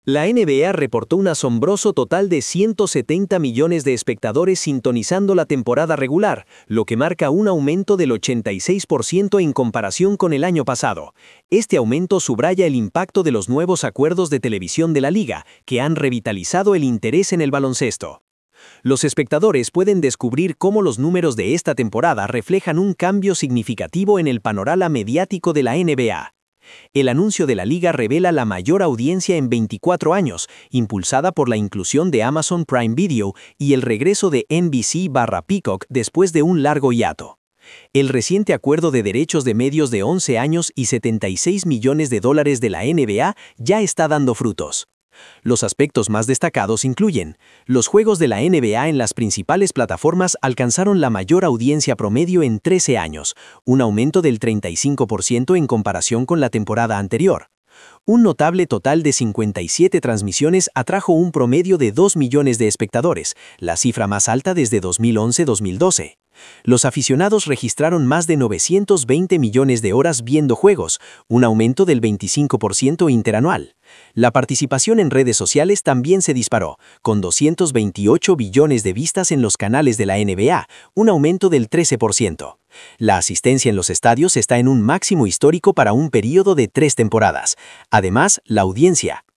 La NBA reportó un asombroso total de 170 millones de espectadores sintonizando la temporada regular, lo que marca un aumento del 86% en comparación con el año pasado. Este aumento subraya el impacto de los nuevos acuerdos de televisión de la liga, que han revitalizado el interés en el baloncesto. Los espectadores pueden descubrir cómo los números de esta temporada reflejan un cambio significativo en el panorama mediático de la NBA. El anuncio de la liga revela la mayor audiencia en 24 años, impulsada por la inclusión de Amazon Prime Video y el regreso de NBC/Peacock después de un largo hiato. El reciente acuerdo de derechos de medios de 11 años y 76 millones de dólares de la NBA ya está dando frutos. Los aspectos más destacados incluyen: los juegos de la NBA en las principales plataformas alcanzaron la mayor audiencia promedio en 13 años, un aumento del 35% en comparación con la temporada anterior. Un notable total de 57 transmisiones atrajo un promedio de 2 millones de espectadores, la cifra más alta desde 2011-2012. Los aficionados registraron más de 920 millones de horas viendo juegos, un aumento del 25% interanual. La participación en redes sociales también se disparó, con 228 billones de vistas en los canales de la NBA, un aumento del 13%. La asistencia en los estadios está en un máximo histórico para un período de 3 temporadas. Además, la audiencia,